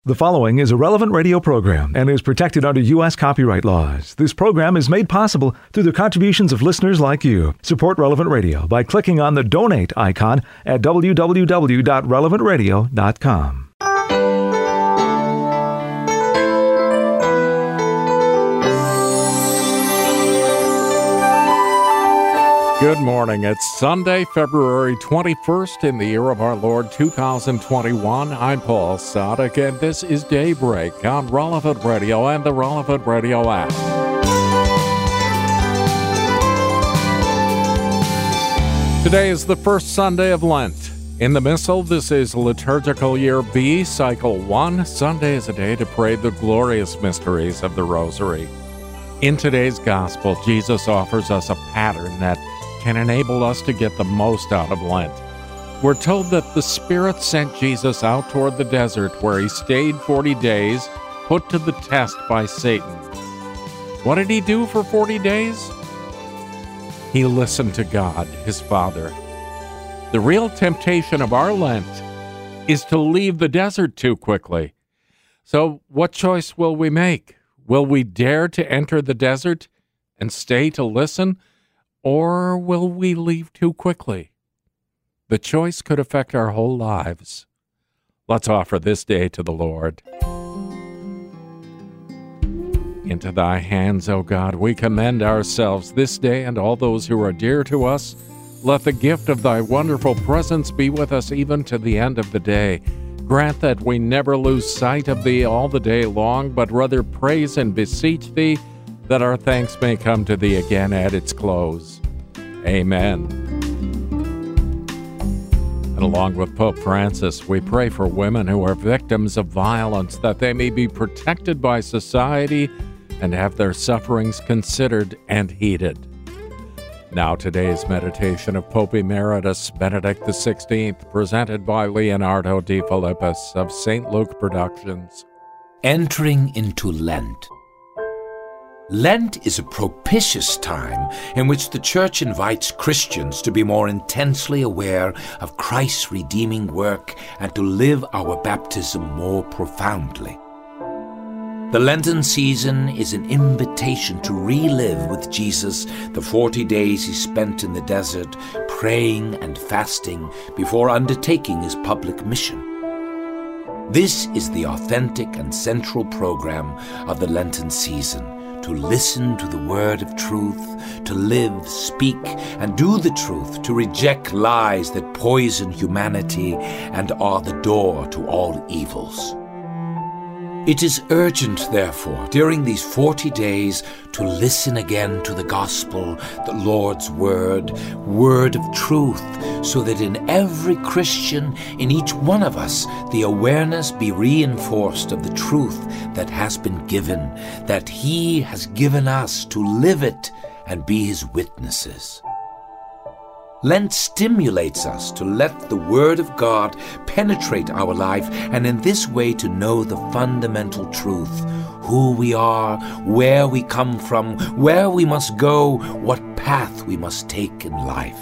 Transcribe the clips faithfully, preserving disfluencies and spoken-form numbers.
The following is a Relevant Radio program and is protected under U S copyright laws. This program is made possible through the contributions of listeners like you. Support Relevant Radio by clicking on the donate icon at w w w dot relevant radio dot com. Good morning. It's Sunday, February twenty-first in the year of our Lord two thousand twenty-one. I'm Paul Sadek, and this is Daybreak on Relevant Radio and the Relevant Radio app. Today is the first Sunday of Lent. In the Missal, this is Liturgical Year B, Cycle one. Sunday is a day to pray the glorious mysteries of the Rosary. In today's Gospel, Jesus offers us a pattern that can enable us to get the most out of Lent. We're told that the Spirit sent Jesus out toward the desert where he stayed forty days, put to the test by Satan. What did he do for forty days? He listened to God, his Father. The real temptation of our Lent is to leave the desert too quickly. So what choice will we make? Will we dare to enter the desert and stay to listen? Or will we leave too quickly? The choice could affect our whole lives. Let's offer this day to the Lord. Into thy hands, O God, we commend ourselves this day and all those who are dear to us. Let the gift of thy wonderful presence be with us even to the end of the day. Grant that we never lose sight of thee all the day long, but rather praise and beseech thee, that our thanks may come to thee again at its close. Amen. And along with Pope Francis, we pray for women who are victims of violence, that they may be protected by society and have their sufferings considered and heeded. Now today's meditation of Pope Emeritus Benedict the sixteenth, presented by Leonardo de Philippus of Saint Luke Productions. Entering into Lent. Lent is a propitious time in which the Church invites Christians to be more intensely aware of Christ's redeeming work and to live our baptism more profoundly. The Lenten season is an invitation to relive with Jesus the forty days he spent in the desert praying and fasting before undertaking his public mission. This is the authentic and central program of the Lenten season: to listen to the word of truth, to live, speak, and do the truth, to reject lies that poison humanity and are the door to all evils. It is urgent, therefore, during these forty days to listen again to the gospel, the Lord's word, word of truth, so that in every Christian, in each one of us, the awareness be reinforced of the truth that has been given, that he has given us to live it and be his witnesses. Lent stimulates us to let the Word of God penetrate our life, and in this way to know the fundamental truth: who we are, where we come from, where we must go, what path we must take in life.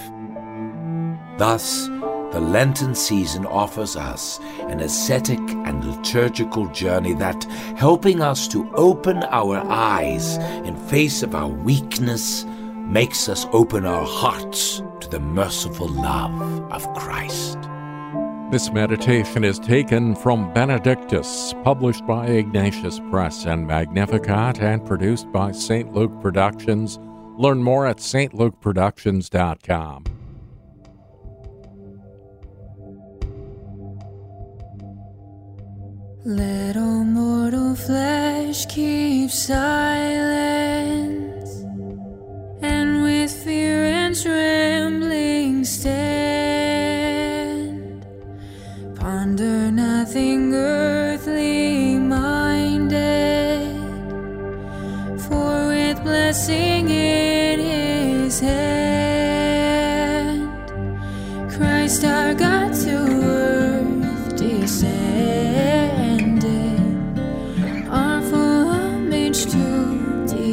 Thus, the Lenten season offers us an ascetic and liturgical journey that, helping us to open our eyes in face of our weakness, makes us open our hearts to the merciful love of Christ. This meditation is taken from Benedictus, published by Ignatius Press and Magnificat, and produced by Saint Luke Productions. Learn more at s t luke productions dot com. Let all mortal flesh keep silence, and with fear and trembling stand. Ponder nothing earthly minded, for with blessing in his hand, Christ our God to earth descended, our full homage to thee.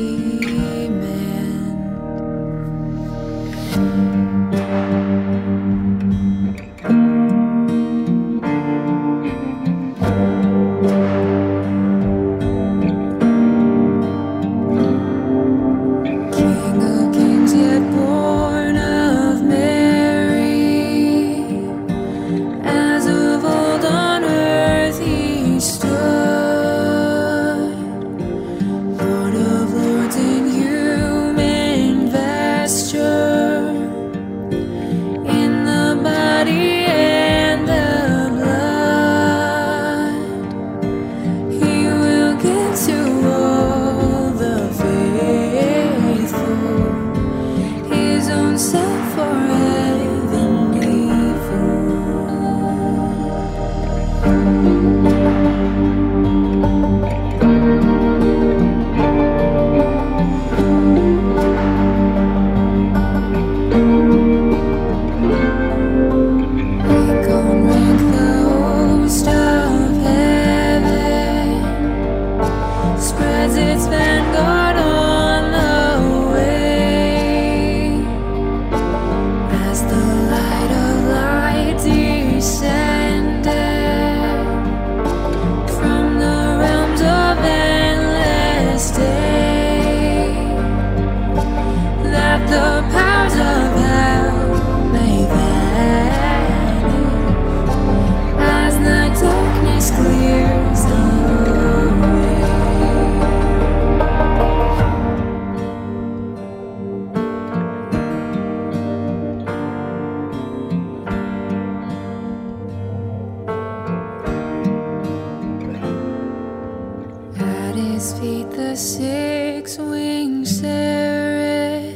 his feet the six-winged seraph,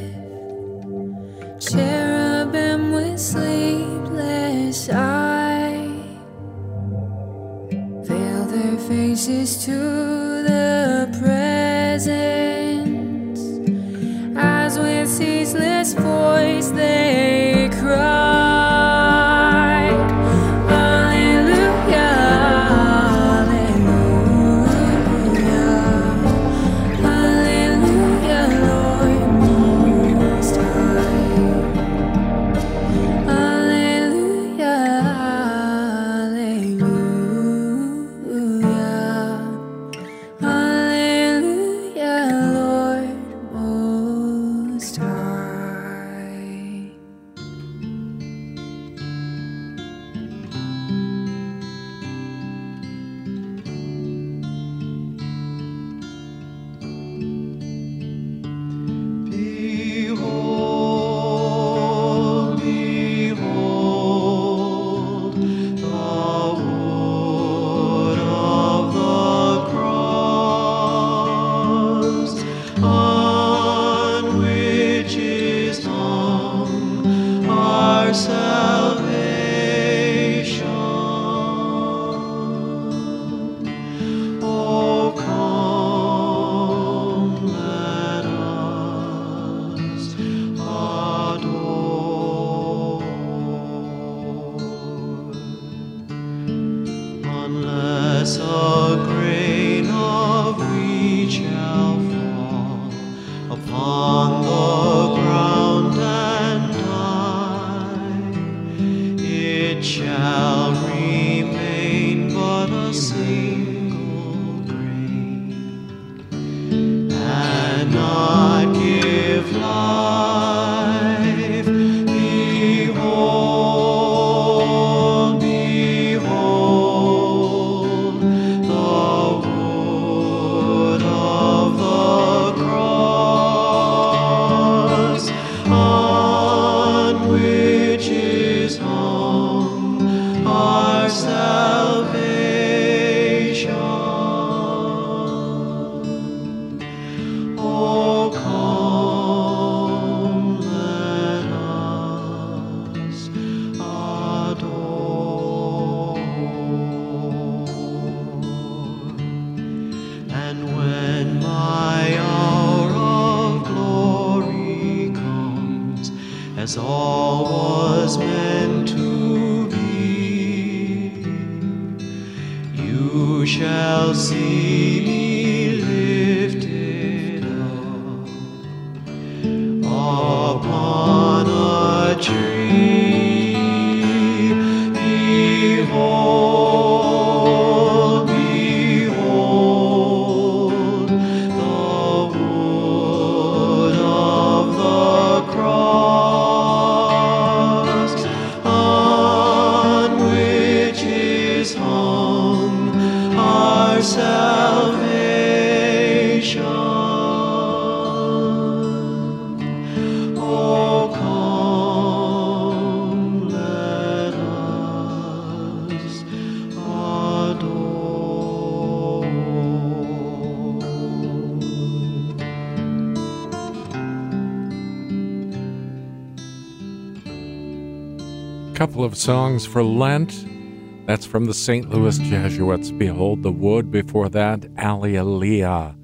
cherubim with sleepless eye, veil their faces to the presence, as with ceaseless voice they cry. Couple of songs for Lent. That's from the Saint Louis Jesuits. Behold the Wood. Before that, Alleluia.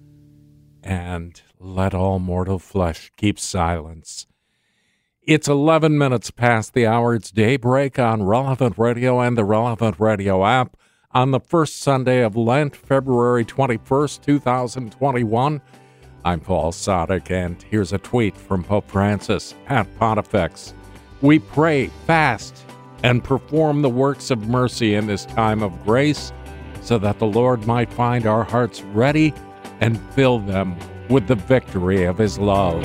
And Let All Mortal Flesh Keep Silence. It's eleven minutes past the hour. It's daybreak on Relevant Radio and the Relevant Radio app on the first Sunday of Lent, February twenty-first, twenty twenty-one. I'm Paul Sadek, and here's a tweet from Pope Francis at Pontifex. We pray, fast, and perform the works of mercy in this time of grace, so that the Lord might find our hearts ready and fill them with the victory of His love.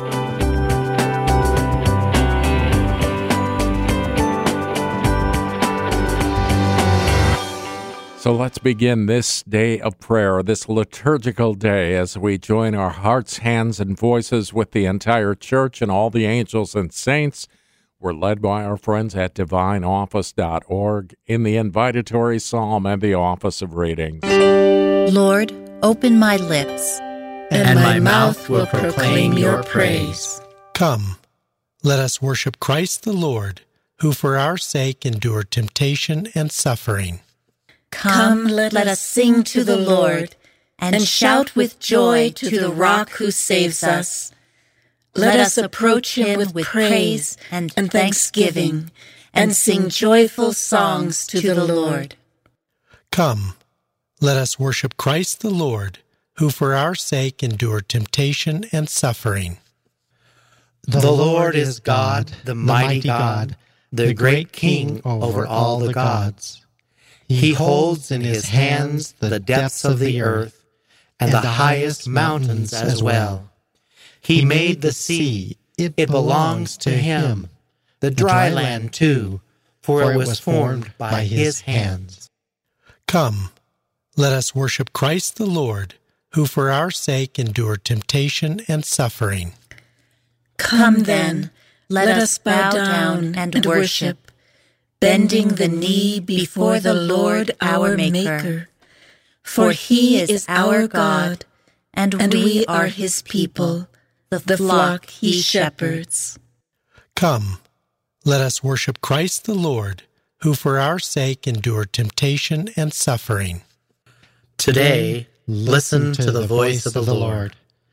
So let's begin this day of prayer, this liturgical day, as we join our hearts, hands, and voices with the entire church and all the angels and saints. We're led by our friends at divine office dot org in the invitatory psalm and the office of readings. Lord, open my lips, and my mouth will proclaim your praise. Come, let us worship Christ the Lord, who for our sake endured temptation and suffering. Come, let us sing to the Lord, and shout with joy to the rock who saves us. Let us approach him with praise and thanksgiving, and sing joyful songs to the Lord. Come, let us worship Christ the Lord, who for our sake endured temptation and suffering. The Lord is God, the mighty God, the great King over all the gods. He holds in his hands the depths of the earth, and the highest mountains as well. He made the sea, it belongs to him, the dry land too, for it was formed by his hands. Come, let us worship Christ the Lord, who for our sake endured temptation and suffering. Come then, let us bow down and worship, bending the knee before the Lord our Maker. For he is our God, and we are his people, the flock he shepherds. Come, let us worship Christ the Lord, who for our sake endured temptation and suffering. Today, listen to the voice of the Lord.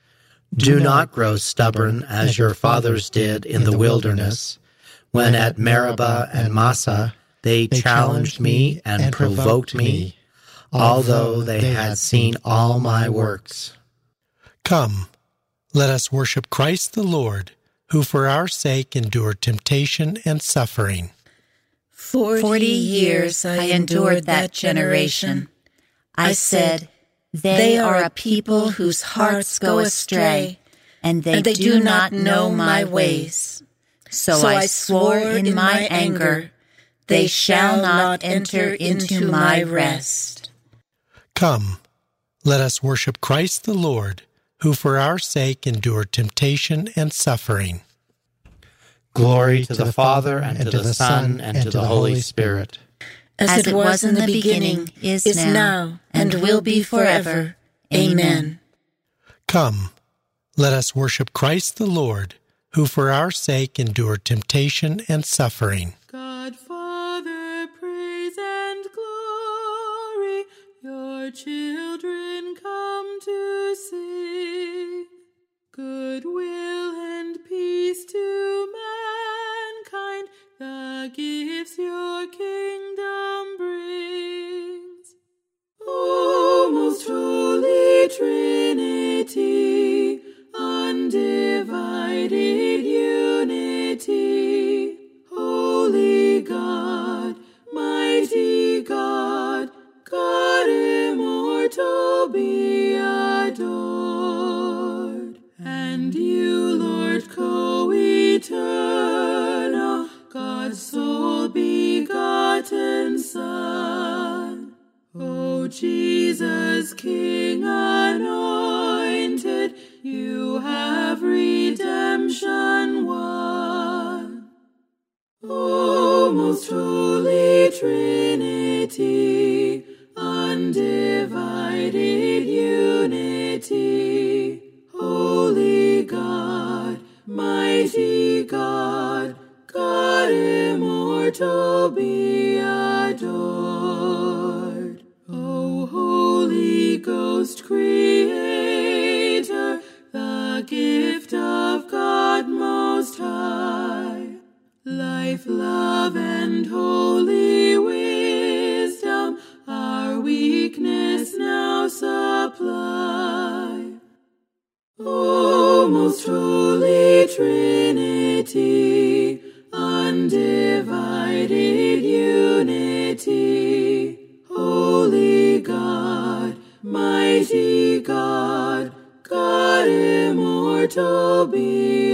Do not grow stubborn as your fathers did in the wilderness, when at Meribah and Massah they challenged me and provoked me, although they had seen all my works. Come, let us worship Christ the Lord, who for our sake endured temptation and suffering. Forty years I endured that generation. I said, they are a people whose hearts go astray, and they, and they do not know my ways. So, so I swore in my anger, they shall not enter into my rest. Come, let us worship Christ the Lord, who for our sake endured temptation and suffering. Glory to the Father, and to the Son, and to the Holy Spirit. As, As it was in the beginning, is, is now, and will be forever. Amen. Come, let us worship Christ the Lord, who for our sake endured temptation and suffering. God, Father, praise and glory, your children come to sing. Goodwill and peace to mankind, the gifts your kingdom brings. O most holy Trinity, undivided unity, holy God, mighty God, God immortal be adored. And you, Lord, co-eternal, God's sole begotten Son, O Jesus, King anointed, you have redemption won. O most holy Trinity, undivided unity, holy God, mighty God, God immortal be adored. O Holy Ghost, Creator, the gift of God Most High, life, love, and holy wisdom, our weakness now supply. O most holy Trinity, undivided unity, holy God, mighty God, God immortal be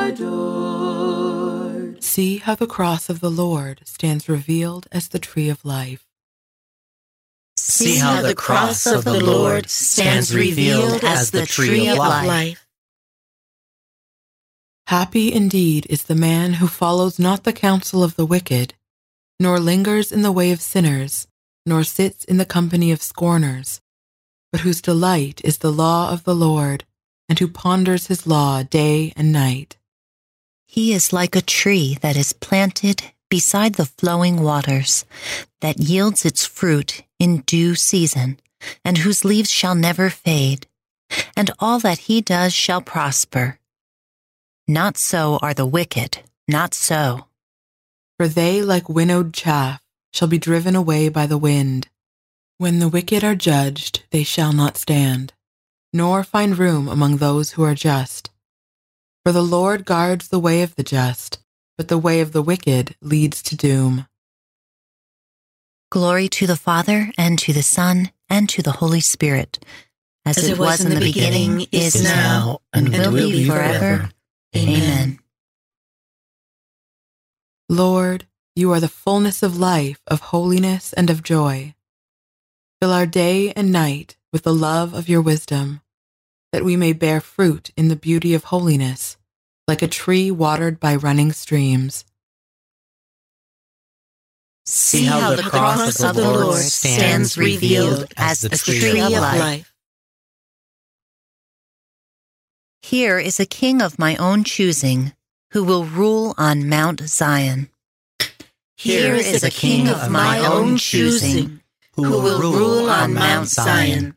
adored. See how the cross of the Lord stands revealed as the tree of life. See how the cross of the Lord stands revealed as the tree of life. Happy indeed is the man who follows not the counsel of the wicked, nor lingers in the way of sinners, nor sits in the company of scorners, but whose delight is the law of the Lord, and who ponders his law day and night. He is like a tree that is planted beside the flowing waters, that yields its fruit in due season, and whose leaves shall never fade, and all that he does shall prosper. Not so are the wicked, not so. For they, like winnowed chaff, shall be driven away by the wind. When the wicked are judged, they shall not stand, nor find room among those who are just. For the Lord guards the way of the just, but the way of the wicked leads to doom. Glory to the Father, and to the Son, and to the Holy Spirit, as, as it was in the beginning, beginning is now, and, and will, will be forever. forever. Amen. Lord, you are the fullness of life, of holiness, and of joy. Fill our day and night with the love of your wisdom, that we may bear fruit in the beauty of holiness, like a tree watered by running streams. See how the cross of the Lord stands revealed as the tree of life. Here is a king of my own choosing, who will rule on Mount Zion. Here is a king of my own choosing, who will rule on Mount Zion.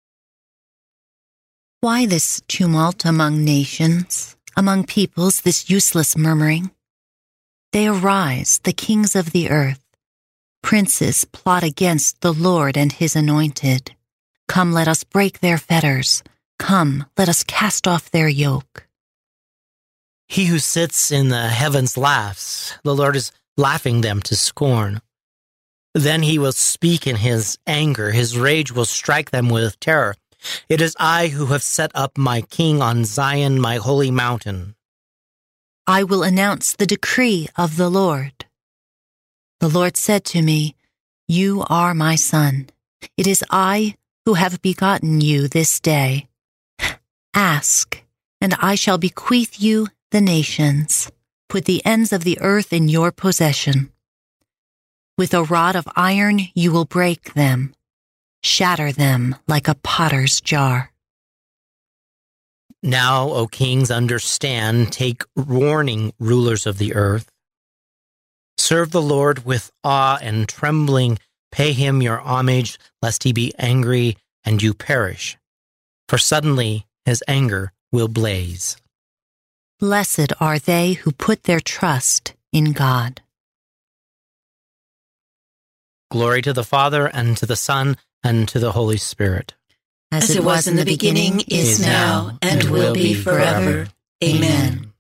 Why this tumult among nations, among peoples, this useless murmuring? They arise, the kings of the earth. Princes plot against the Lord and his anointed. Come, let us break their fetters. Come, let us cast off their yoke. He who sits in the heavens laughs. The Lord is laughing them to scorn. Then he will speak in his anger. His rage will strike them with terror. It is I who have set up my king on Zion, my holy mountain. I will announce the decree of the Lord. The Lord said to me, You are my son. It is I who have begotten you this day. Ask, and I shall bequeath you the nations. Put the ends of the earth in your possession. With a rod of iron you will break them, shatter them like a potter's jar. Now, O kings, understand, take warning, rulers of the earth. Serve the Lord with awe and trembling. Pay him your homage, lest he be angry and you perish. For suddenly his anger will blaze. Blessed are they who put their trust in God. Glory to the Father, and to the Son, and to the Holy Spirit. As, As it was in the beginning, is now, and will be forever. Amen.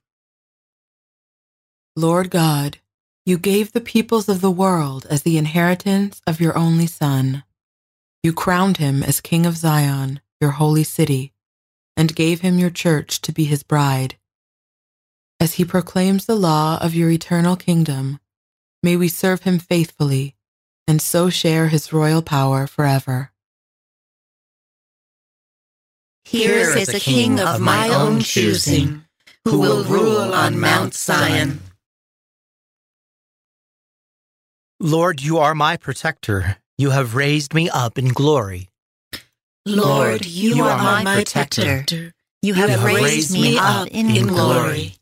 Lord God, you gave the peoples of the world as the inheritance of your only Son. You crowned him as King of Zion, your holy city, and gave him your church to be his bride. As he proclaims the law of your eternal kingdom, may we serve him faithfully, and so share his royal power forever. Here is a king of my own choosing, who will rule on Mount Zion. Lord, you are my protector. You have raised me up in glory. Lord, you, you are, are my protector. protector. You have, you have raised, raised me up in, in glory.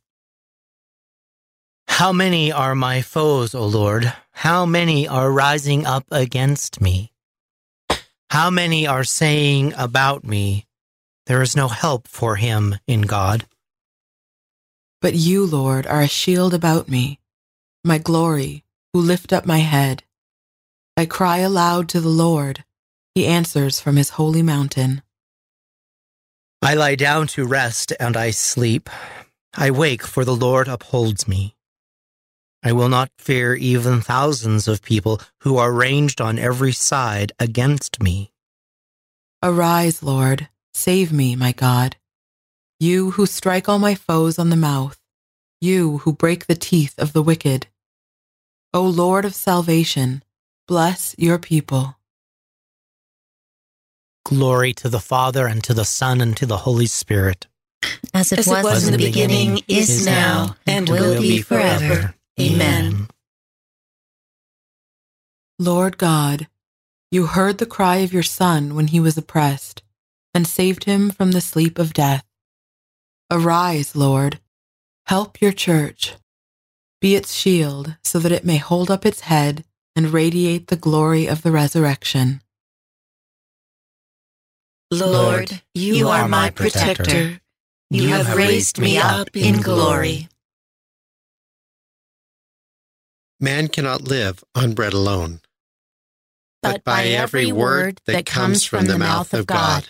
How many are my foes, O Lord? How many are rising up against me? How many are saying about me, there is no help for him in God? But you, Lord, are a shield about me, my glory, who lift up my head. I cry aloud to the Lord. He answers from his holy mountain. I lie down to rest and I sleep. I wake, for the Lord upholds me. I will not fear even thousands of people who are ranged on every side against me. Arise, Lord, save me, my God. You who strike all my foes on the mouth, you who break the teeth of the wicked. O Lord of salvation, bless your people. Glory to the Father, and to the Son, and to the Holy Spirit. as it, as was, it was in the beginning, beginning is now, and will be forever. Amen. Lord God, you heard the cry of your Son when he was oppressed, and saved him from the sleep of death. Arise, Lord, help your church. Be its shield, so that it may hold up its head and radiate the glory of the resurrection. Lord, you are my protector. You have raised me up in glory. Man cannot live on bread alone, but by every word that comes from the mouth of God.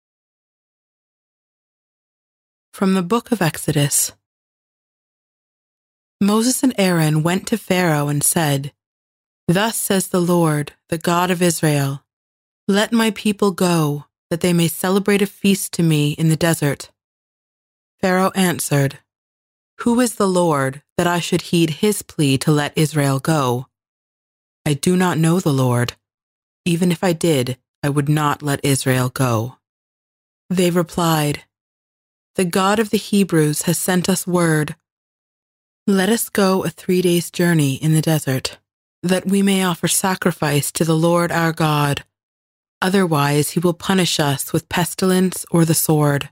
From the book of Exodus. Moses and Aaron went to Pharaoh and said, Thus says the Lord, the God of Israel, Let my people go, that they may celebrate a feast to me in the desert. Pharaoh answered, Who is the Lord, that I should heed his plea to let Israel go? I do not know the Lord. Even if I did, I would not let Israel go. They replied, The God of the Hebrews has sent us word. Let us go a three days' journey in the desert, that we may offer sacrifice to the Lord our God. Otherwise he will punish us with pestilence or the sword.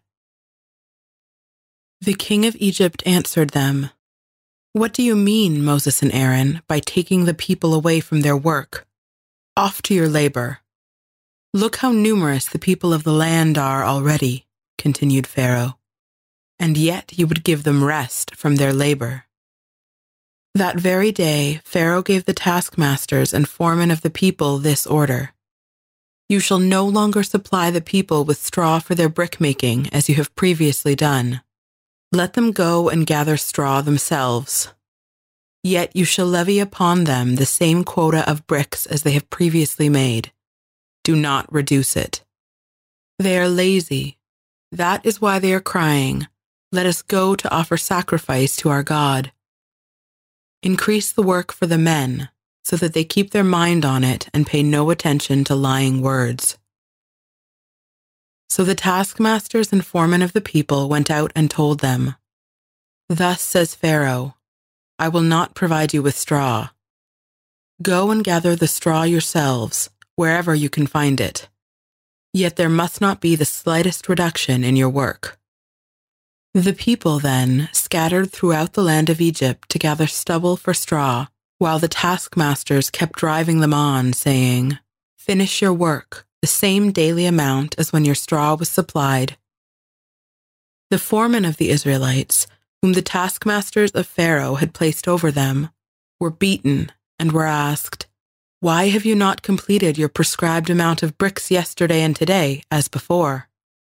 The king of Egypt answered them, What do you mean, Moses and Aaron, by taking the people away from their work? Off to your labor. Look how numerous the people of the land are already, continued Pharaoh, and yet you would give them rest from their labor. That very day, Pharaoh gave the taskmasters and foremen of the people this order. You shall no longer supply the people with straw for their brick-making, as you have previously done. Let them go and gather straw themselves. Yet you shall levy upon them the same quota of bricks as they have previously made. Do not reduce it. They are lazy. That is why they are crying, Let us go to offer sacrifice to our God. Increase the work for the men, so that they keep their mind on it and pay no attention to lying words. So the taskmasters and foremen of the people went out and told them, Thus says Pharaoh, I will not provide you with straw. Go and gather the straw yourselves, wherever you can find it. Yet there must not be the slightest reduction in your work. The people then scattered throughout the land of Egypt to gather stubble for straw, while the taskmasters kept driving them on, saying, Finish your work, the same daily amount as when your straw was supplied. The foremen of the Israelites, whom the taskmasters of Pharaoh had placed over them, were beaten and were asked, Why have you not completed your prescribed amount of bricks yesterday and today, as before?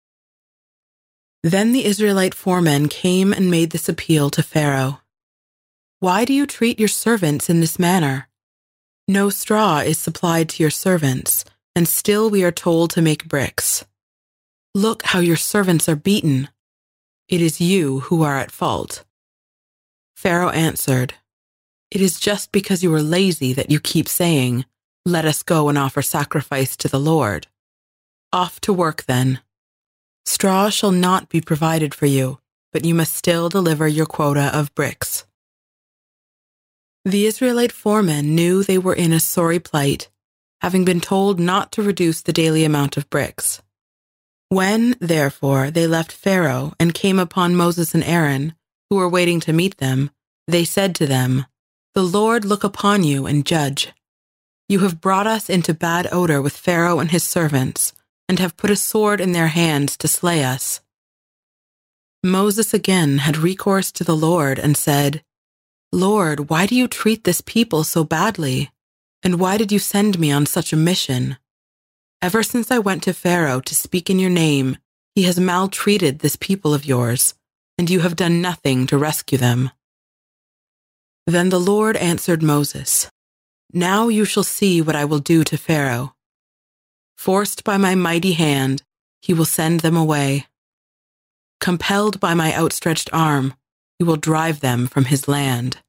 Then the Israelite foremen came and made this appeal to Pharaoh. Why do you treat your servants in this manner? No straw is supplied to your servants, and still we are told to make bricks. Look how your servants are beaten. It is you who are at fault. Pharaoh answered, It is just because you are lazy that you keep saying, Let us go and offer sacrifice to the Lord. Off to work then. Straw shall not be provided for you, but you must still deliver your quota of bricks. The Israelite foremen knew they were in a sorry plight, having been told not to reduce the daily amount of bricks. When, therefore, they left Pharaoh and came upon Moses and Aaron, who were waiting to meet them, they said to them, The Lord look upon you and judge. You have brought us into bad odor with Pharaoh and his servants, and have put a sword in their hands to slay us. Moses again had recourse to the Lord and said, Lord, why do you treat this people so badly? And why did you send me on such a mission? Ever since I went to Pharaoh to speak in your name, he has maltreated this people of yours, and you have done nothing to rescue them. Then the Lord answered Moses, Now you shall see what I will do to Pharaoh. Forced by my mighty hand, he will send them away. Compelled by my outstretched arm, he will drive them from his land.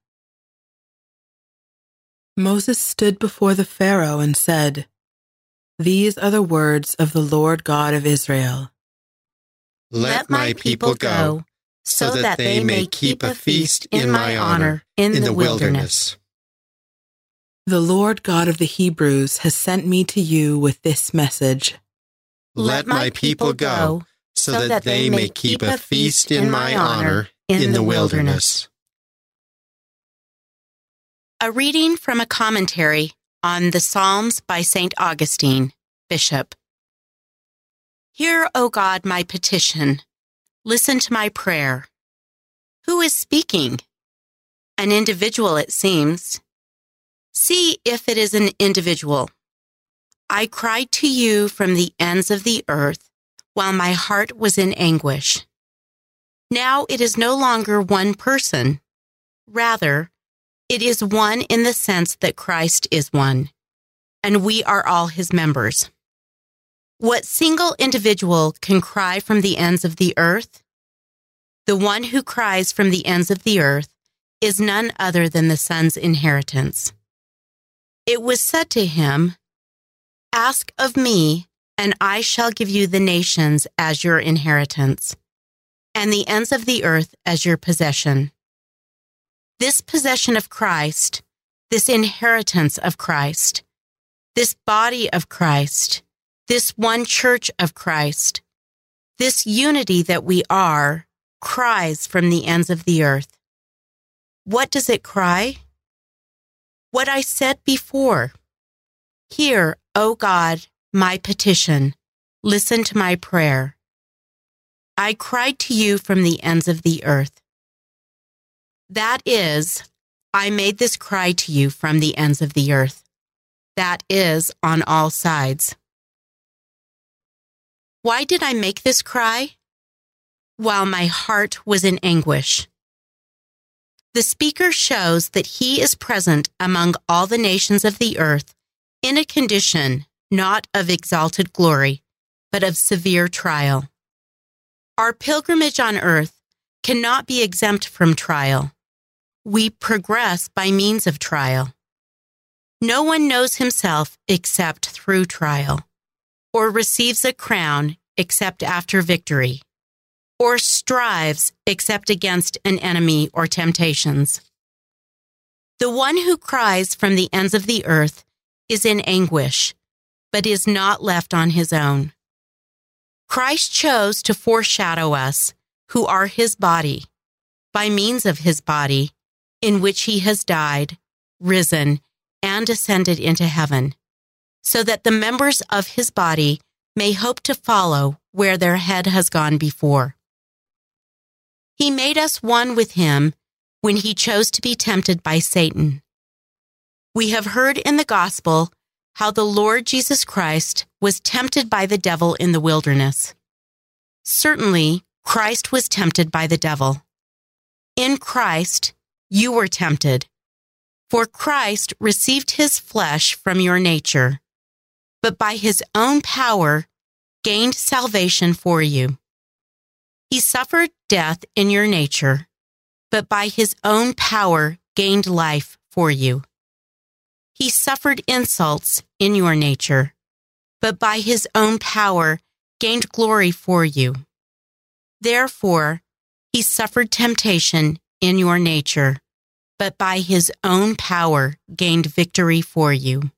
Moses stood before the Pharaoh and said, These are the words of the Lord God of Israel. Let my people go, so that they may keep a feast in my honor in the wilderness. The Lord God of the Hebrews has sent me to you with this message. Let my people go, so that they may keep a feast in my honor in the wilderness. A reading from a commentary on the Psalms by Saint Augustine, Bishop. Hear, O God, my petition. Listen to my prayer. Who is speaking? An individual, it seems. See if it is an individual. I cried to you from the ends of the earth while my heart was in anguish. Now it is no longer one person. Rather, it is one in the sense that Christ is one, and we are all his members. What single individual can cry from the ends of the earth? The one who cries from the ends of the earth is none other than the Son's inheritance. It was said to him, "Ask of me, and I shall give you the nations as your inheritance, and the ends of the earth as your possession." This possession of Christ, this inheritance of Christ, this body of Christ, this one church of Christ, this unity that we are, cries from the ends of the earth. What does it cry? What I said before. Hear, O God, my petition. Listen to my prayer. I cried to you from the ends of the earth. That is, I made this cry to you from the ends of the earth. That is, on all sides. Why did I make this cry? While my heart was in anguish. The speaker shows that he is present among all the nations of the earth in a condition not of exalted glory, but of severe trial. Our pilgrimage on earth cannot be exempt from trial. We progress by means of trial. No one knows himself except through trial, or receives a crown except after victory, or strives except against an enemy or temptations. The one who cries from the ends of the earth is in anguish, but is not left on his own. Christ chose to foreshadow us, who are his body, by means of his body, in which he has died, risen, and ascended into heaven, so that the members of his body may hope to follow where their head has gone before. He made us one with him when he chose to be tempted by Satan. We have heard in the gospel how the Lord Jesus Christ was tempted by the devil in the wilderness. Certainly, Christ was tempted by the devil. In Christ, you were tempted, for Christ received his flesh from your nature, but by his own power gained salvation for you. He suffered death in your nature, but by his own power gained life for you. He suffered insults in your nature, but by his own power gained glory for you. Therefore, he suffered temptation in your nature, but by his own power gained victory for you.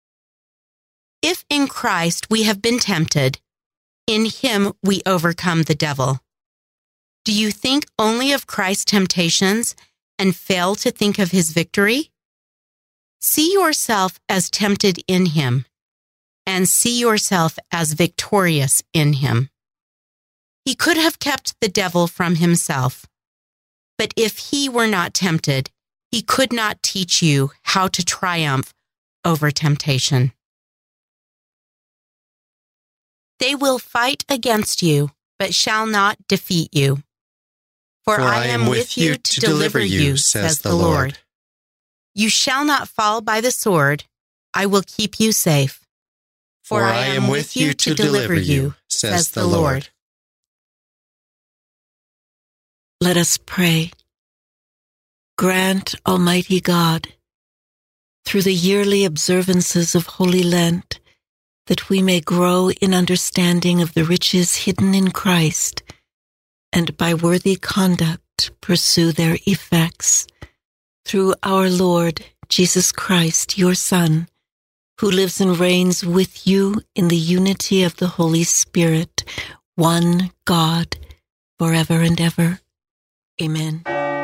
If in Christ we have been tempted, in him we overcome the devil. Do you think only of Christ's temptations and fail to think of his victory? See yourself as tempted in him, and see yourself as victorious in him. He could have kept the devil from himself, but if he were not tempted, he could not teach you how to triumph over temptation. They will fight against you, but shall not defeat you. For, For I am with you to deliver you, says the Lord. You shall not fall by the sword. I will keep you safe. For I am with you to deliver you, says the Lord. Let us pray. Grant, Almighty God, through the yearly observances of Holy Lent, that we may grow in understanding of the riches hidden in Christ, and by worthy conduct pursue their effects. Through our Lord Jesus Christ, your Son, who lives and reigns with you in the unity of the Holy Spirit, one God, forever and ever. Amen.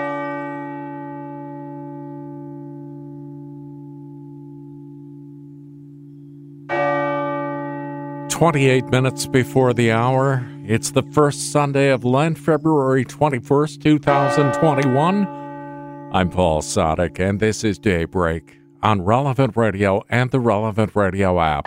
twenty-eight minutes before the hour. It's the first Sunday of Lent, February twenty-first, two thousand twenty-one. I'm Paul Sadek, and this is Daybreak on Relevant Radio and the Relevant Radio app.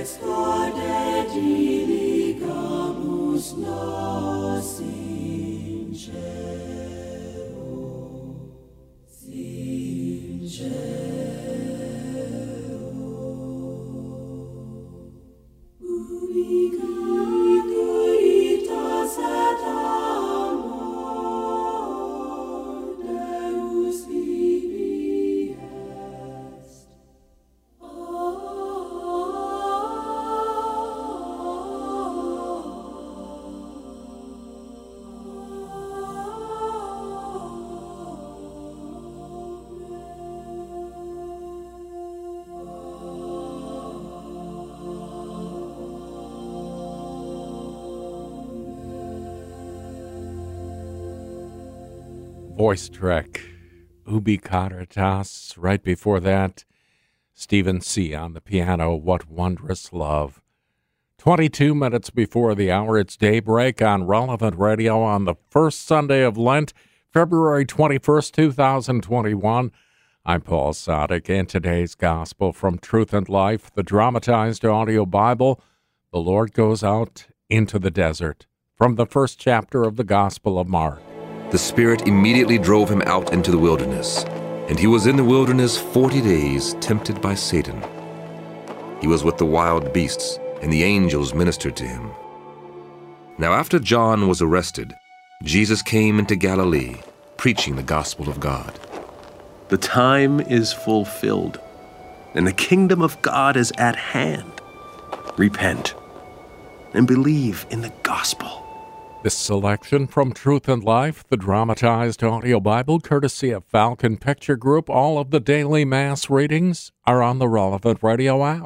Voice track, Ubi Caritas. Right before that, Stephen C. on the piano, What Wondrous Love. twenty-two minutes before the hour, it's Daybreak on Relevant Radio on the first Sunday of Lent, February twenty-first, two thousand twenty-one. I'm Paul Sadek, and today's Gospel from Truth and Life, the dramatized audio Bible, The Lord Goes Out into the Desert, from the first chapter of the Gospel of Mark. The Spirit immediately drove him out into the wilderness, and he was in the wilderness forty days, tempted by Satan. He was with the wild beasts, and the angels ministered to him. Now after John was arrested, Jesus came into Galilee, preaching the gospel of God. The time is fulfilled, and the kingdom of God is at hand. Repent and believe in the gospel. This selection from Truth and Life, the dramatized audio Bible, courtesy of Falcon Picture Group. All of the daily Mass readings are on the Relevant Radio app.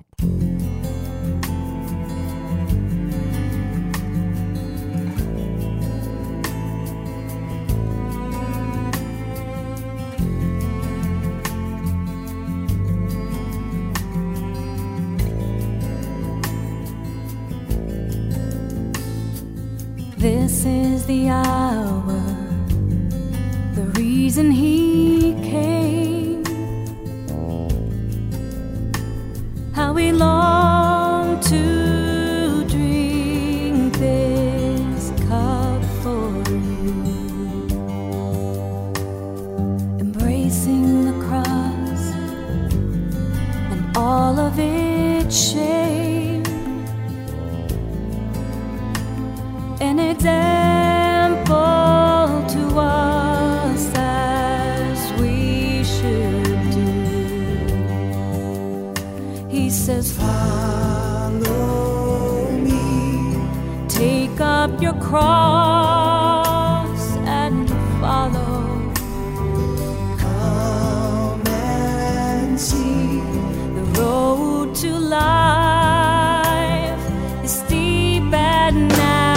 This is the hour, the reason he came. How we long to drink this cup for you, embracing the cross and all of its shame. An example to us as we should do. He says, follow me, take up your cross and follow. Come and see the road to life is steep and narrow.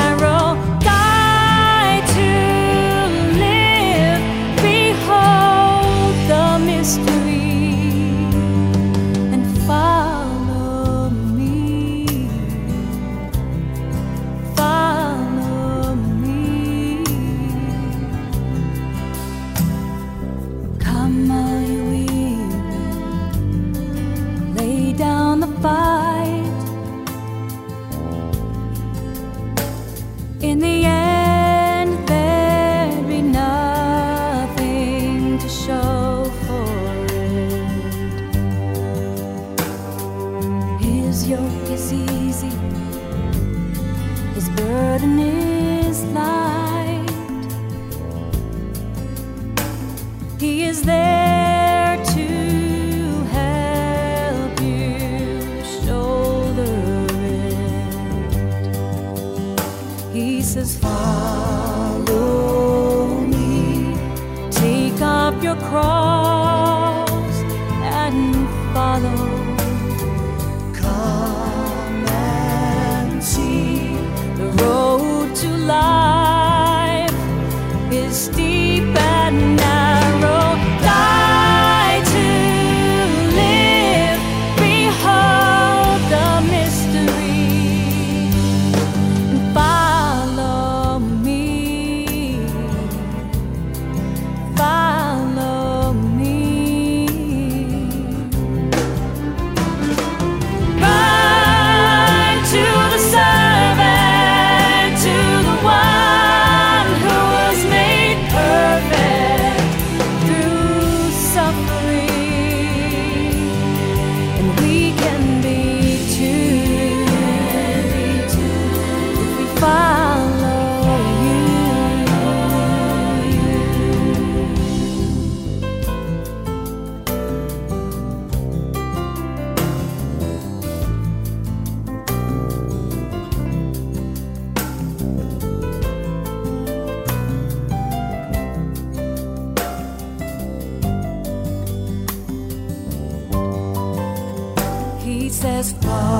He says,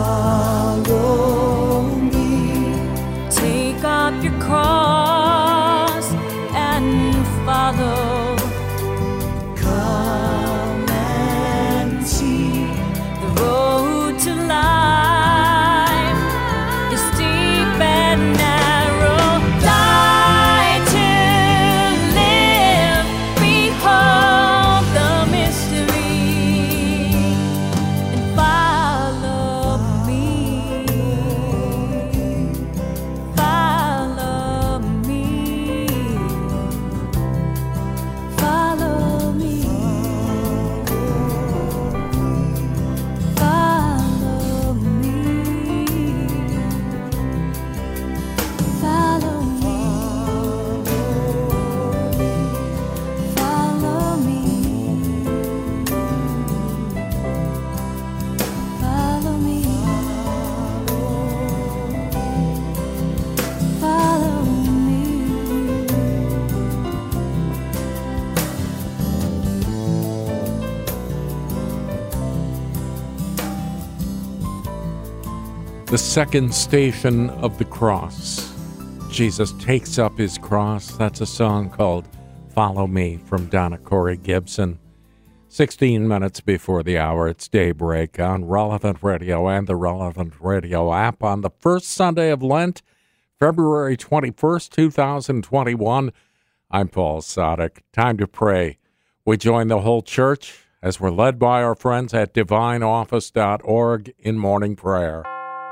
follow me, take up your cross and follow. Come and see the road to life is deep and narrow. Die to live, behold the mystery, and follow me, follow me, follow me, follow me, follow me, follow me, follow me, follow me. The second station of the cross. Jesus takes up his cross. That's a song called Follow Me from Donna Corey Gibson. sixteen minutes before the hour, it's daybreak on Relevant Radio and the Relevant Radio app on the first Sunday of Lent, February twenty-first, twenty twenty-one. I'm Paul Sadek. Time to pray. We join the whole church as we're led by our friends at divine office dot org in morning prayer.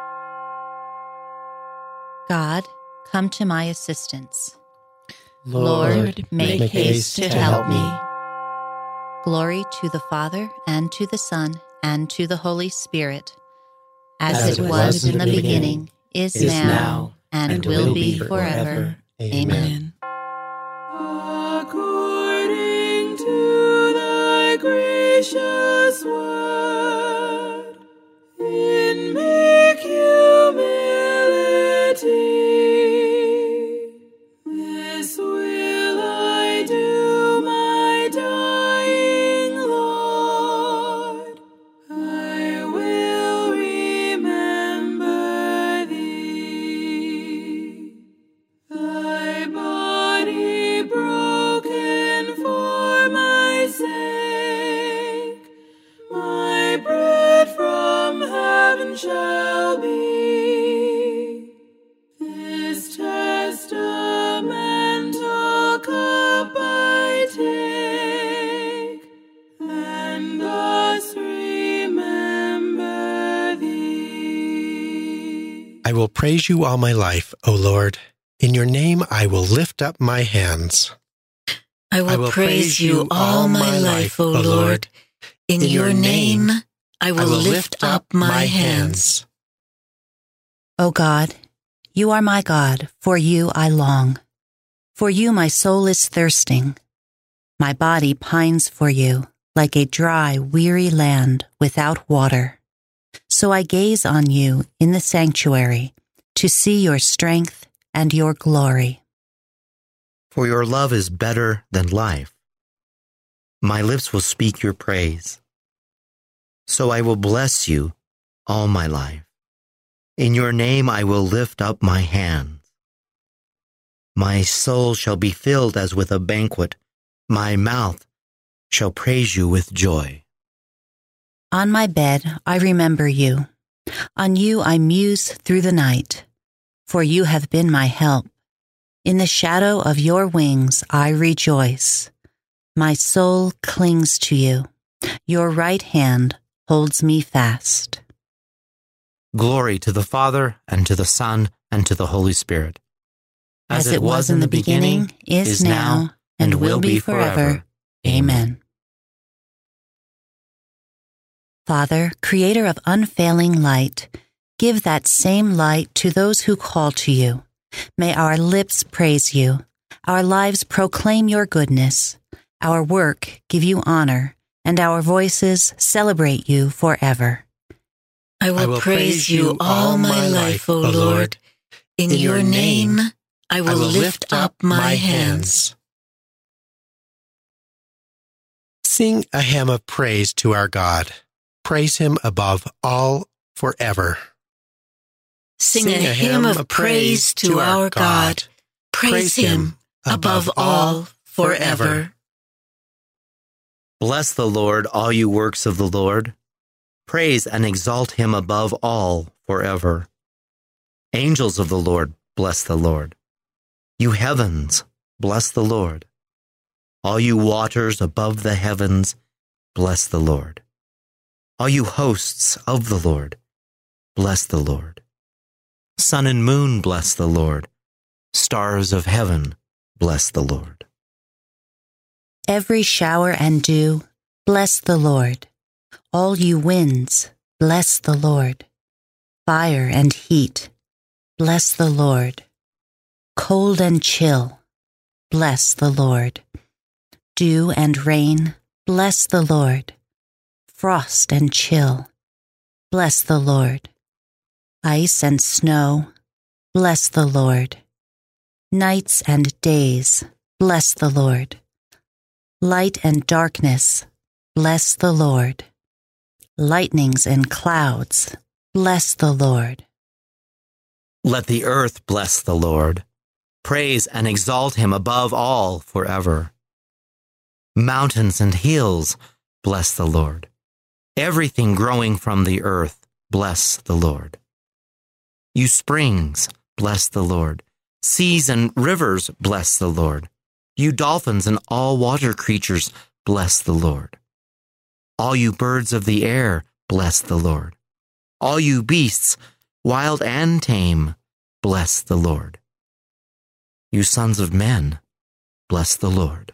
God, come to my assistance. Lord, make, make haste haste to to help help me. me. Glory to the Father, and to the Son, and to the Holy Spirit, as, As it was in the beginning, is, is now, now, and, and will will be be forever. forever. Amen. According to thy gracious word, in meek humility, this will I do, my dying Lord. I will remember thee. Thy body broken for my sake, my bread from heaven shall be. This testamental cup I take, and thus remember thee. I will praise you all my life, O Lord. In your name I will lift up my hands. I will, praise you all my life, O Lord. In your name I will lift up my hands. O God, you are my God, for you I long. For you my soul is thirsting. My body pines for you, like a dry, weary land without water. So I gaze on you in the sanctuary, to see your strength and your glory. For your love is better than life. My lips will speak your praise. So I will bless you all my life. In your name I will lift up my hands. My soul shall be filled as with a banquet. My mouth shall praise you with joy. On my bed I remember you. On you I muse through the night, for you have been my help. In the shadow of your wings I rejoice. My soul clings to you. Your right hand holds me fast. Glory to the Father, and to the Son, and to the Holy Spirit. As it was in the beginning, is now, and will be forever. Amen. Father, creator of unfailing light, give that same light to those who call to you. May our lips praise you, our lives proclaim your goodness, our work give you honor, and our voices celebrate you forever. I will, I will praise you all my life, O Lord. In, In your name I will, I will lift up my hands. Sing a hymn of praise to our God. praise him above all forever. Sing, Sing a hymn of praise to our God. Praise him above all forever. Bless the Lord, all you works of the Lord. Praise and exalt him above all forever. Angels of the Lord, bless the Lord. You heavens, bless the Lord. All you waters above the heavens, bless the Lord. All you hosts of the Lord, bless the Lord. Sun and moon, bless the Lord. Stars of heaven, bless the Lord. Every shower and dew, bless the Lord. All you winds, bless the Lord. Fire and heat, bless the Lord. Cold and chill, bless the Lord. Dew and rain, bless the Lord. Frost and chill, bless the Lord. Ice and snow, bless the Lord. Nights and days, bless the Lord. Light and darkness, bless the Lord. Lightnings and clouds, bless the Lord. Let the earth bless the Lord. Praise and exalt him above all forever. Mountains and hills, bless the Lord. Everything growing from the earth, bless the Lord. You springs, bless the Lord. Seas and rivers, bless the Lord. You dolphins and all water creatures, bless the Lord. All you birds of the air, bless the Lord. All you beasts, wild and tame, bless the Lord. You sons of men, bless the Lord.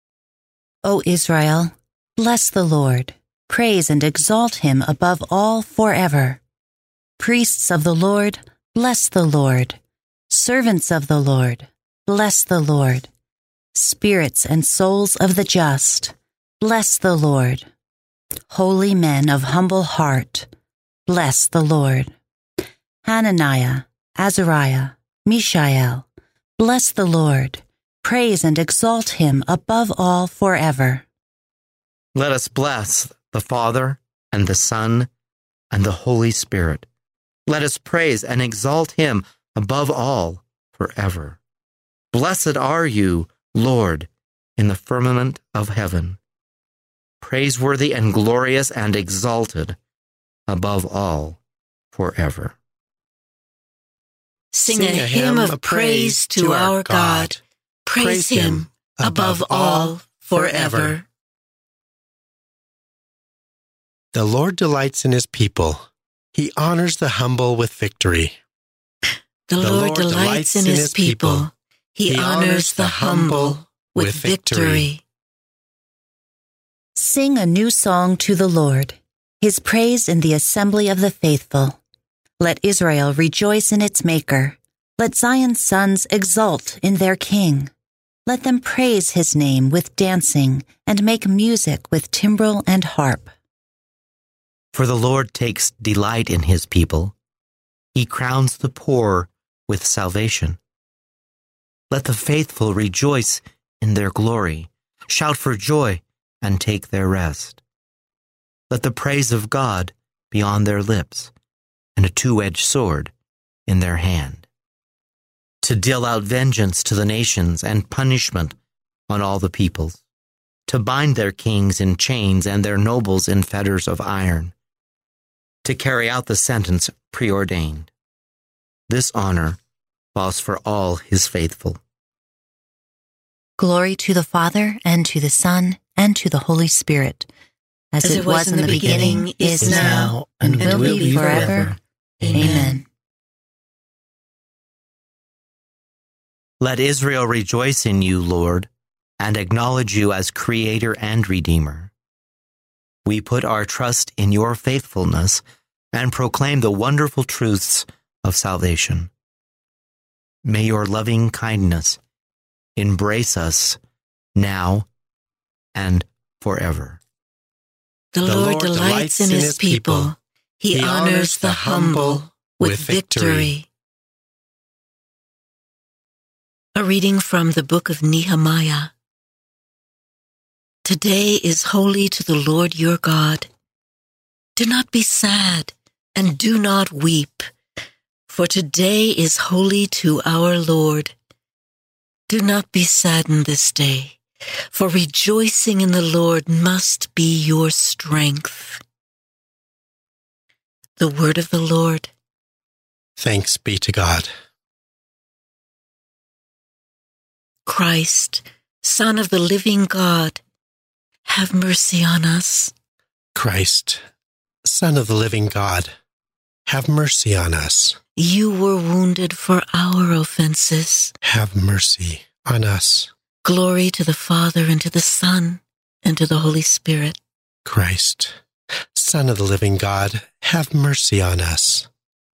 O Israel, bless the Lord. Praise and exalt him above all forever. Priests of the Lord, bless the Lord. Servants of the Lord, bless the Lord. Spirits and souls of the just, bless the Lord. Holy men of humble heart, bless the Lord. Hananiah, Azariah, Mishael, bless the Lord. Praise and exalt him above all forever. Let us bless the Father and the Son and the Holy Spirit. Let us praise and exalt him above all forever. Blessed are you, Lord, in the firmament of heaven, praiseworthy and glorious and exalted above all forever. Sing, Sing a hymn of praise to our God. Praise him above all forever. The Lord delights in his people. He honors the humble with victory. The, the Lord, Lord delights in his people. He, he honors the humble with victory. Sing a new song to the Lord, his praise in the assembly of the faithful. Let Israel rejoice in its Maker. Let Zion's sons exult in their King. Let them praise his name with dancing and make music with timbrel and harp. For the Lord takes delight in his people. He crowns the poor with salvation. Let the faithful rejoice in their glory, shout for joy, and take their rest. Let the praise of God be on their lips, and a two-edged sword in their hand, to deal out vengeance to the nations and punishment on all the peoples, to bind their kings in chains and their nobles in fetters of iron, to carry out the sentence preordained. This honor falls for all his faithful. Glory to the Father, and to the Son, and to the Holy Spirit, as, as it was, was in the beginning, beginning is now, and, and will, will be forever. forever. Amen. Let Israel rejoice in you, Lord, and acknowledge you as Creator and Redeemer. We put our trust in your faithfulness and proclaim the wonderful truths of salvation. May your loving kindness embrace us now and forever. The, the Lord, Lord delights in his people. He, he honors the humble with victory. A reading from the book of Nehemiah. Today is holy to the Lord your God. Do not be sad, and do not weep, for today is holy to our Lord. Do not be saddened this day, for rejoicing in the Lord must be your strength. The word of the Lord. Thanks be to God. Christ, Son of the living God, have mercy on us. Christ, Son of the living God, have mercy on us. You were wounded for our offenses. Have mercy on us. Glory to the Father, and to the Son, and to the Holy Spirit. Christ, Son of the living God, have mercy on us.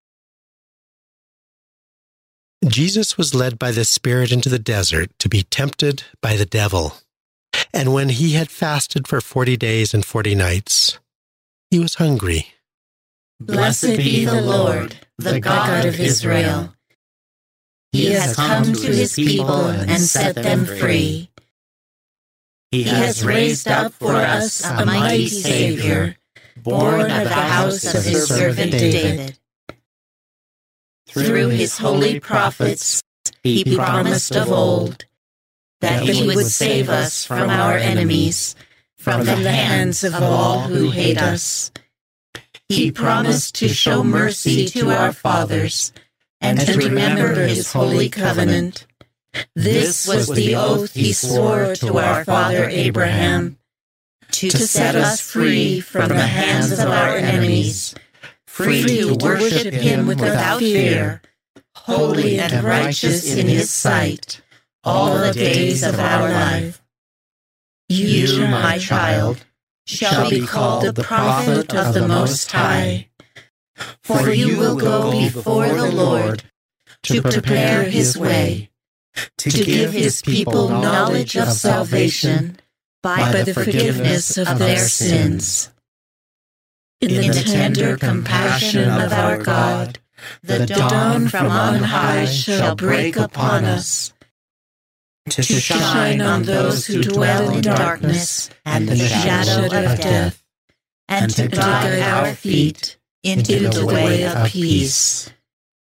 Jesus was led by the Spirit into the desert to be tempted by the devil. And when he had fasted for forty days and forty nights, he was hungry. Blessed be the Lord, the God of Israel. He has come to his people and set them free. He has raised up for us a mighty Savior, born of the house of his servant David. Through his holy prophets, he promised of old that he would save us from our enemies, from the hands of all who hate us. He promised to show mercy to our fathers and to remember his holy covenant. This was the oath he swore to our father Abraham, to set us free from the hands of our enemies, free to worship him without fear, holy and righteous in his sight, all the days of our life. You, my child, shall be called the prophet of the Most High, for you will go before the Lord to prepare his way, to give his people knowledge of salvation by the forgiveness of their sins. In the tender compassion of our God, the dawn from on high shall break upon us, to shine on those who dwell in darkness and the shadow of death, and to guide our feet into the way of peace.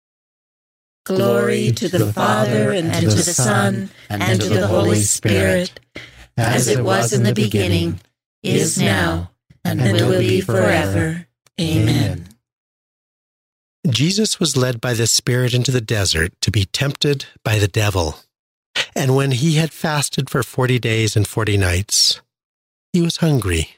Glory to the Father, and to the Son, and to the Holy Spirit, as it was in the beginning, is now, and will be forever. Amen. Jesus was led by the Spirit into the desert to be tempted by the devil. And when he had fasted for forty days and forty nights, he was hungry.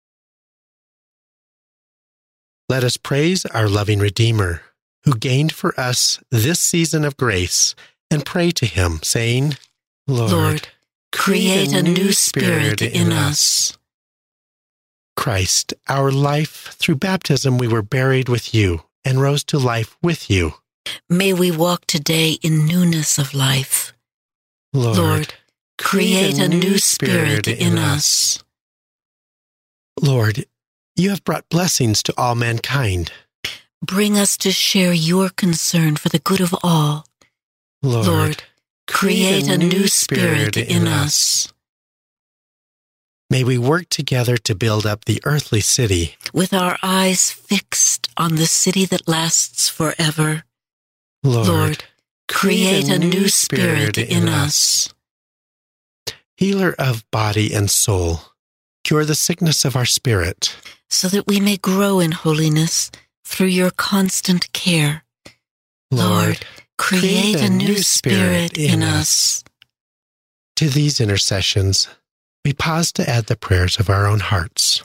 Let us praise our loving Redeemer, who gained for us this season of grace, and pray to him, saying, Lord, Lord, create a new spirit in us. Christ, our life, through baptism we were buried with you and rose to life with you. May we walk today in newness of life. Lord, Lord, create a new spirit in us. Lord, you have brought blessings to all mankind. Bring us to share your concern for the good of all. Lord, Lord, create a new spirit in us. May we work together to build up the earthly city, with our eyes fixed on the city that lasts forever. Lord, Lord, create a new spirit in us. Healer of body and soul, cure the sickness of our spirit, so that we may grow in holiness through your constant care. Lord, create a new spirit in us. To these intercessions, we pause to add the prayers of our own hearts.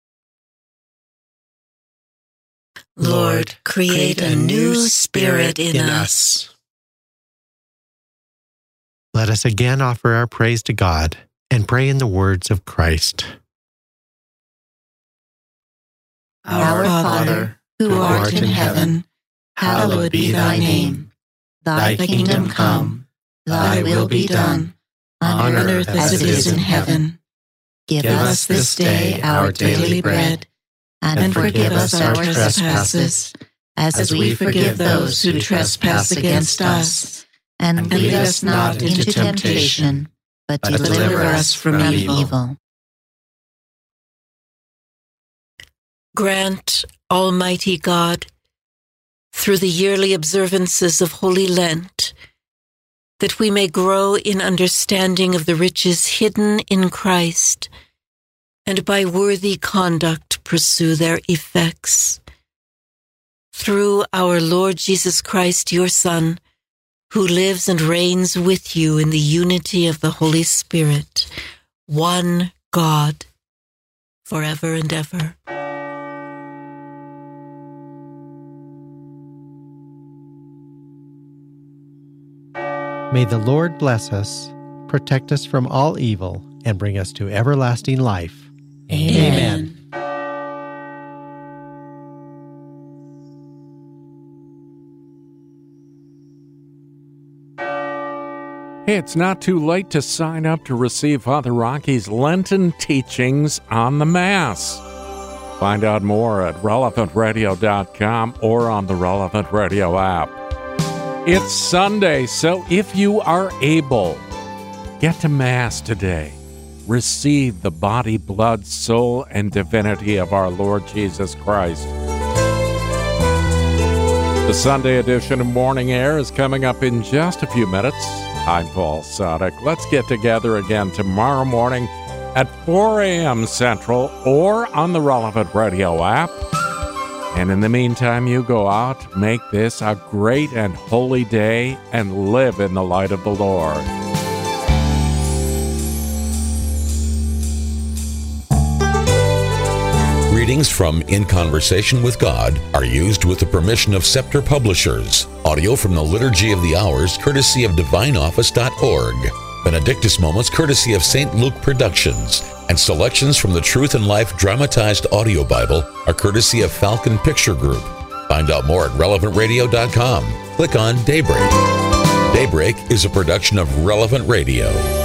Lord, create a new spirit in us. Let us again offer our praise to God and pray in the words of Christ. Our Father, who art in heaven, hallowed be thy name. Thy kingdom come, thy will be done, on earth as it is in heaven. Give us this day our daily bread, and forgive us our trespasses, as we forgive those who trespass against us. And lead us not into temptation, but deliver us from evil. Grant, Almighty God, through the yearly observances of Holy Lent, that we may grow in understanding of the riches hidden in Christ, and by worthy conduct pursue their effects. Through our Lord Jesus Christ, your Son, who lives and reigns with you in the unity of the Holy Spirit, one God, forever and ever. May the Lord bless us, protect us from all evil, and bring us to everlasting life. Amen. Amen. Hey, it's not too late to sign up to receive Father Rocky's Lenten teachings on the Mass. Find out more at relevant radio dot com or on the Relevant Radio app. It's Sunday, so if you are able, get to Mass today. Receive the body, blood, soul, and divinity of our Lord Jesus Christ. The Sunday edition of Morning Air is coming up in just a few minutes. I'm Paul Sadek. Let's get together again tomorrow morning at four a.m. Central or on the Relevant Radio app. And in the meantime, you go out, make this a great and holy day, and live in the light of the Lord. Readings from In Conversation with God are used with the permission of Scepter Publishers. Audio from the Liturgy of the Hours, courtesy of divine office dot org. Benedictus Moments, courtesy of Saint Luke Productions. And selections from the Truth and Life Dramatized Audio Bible are courtesy of Falcon Picture Group. Find out more at relevant radio dot com. Click on Daybreak. Daybreak is a production of Relevant Radio.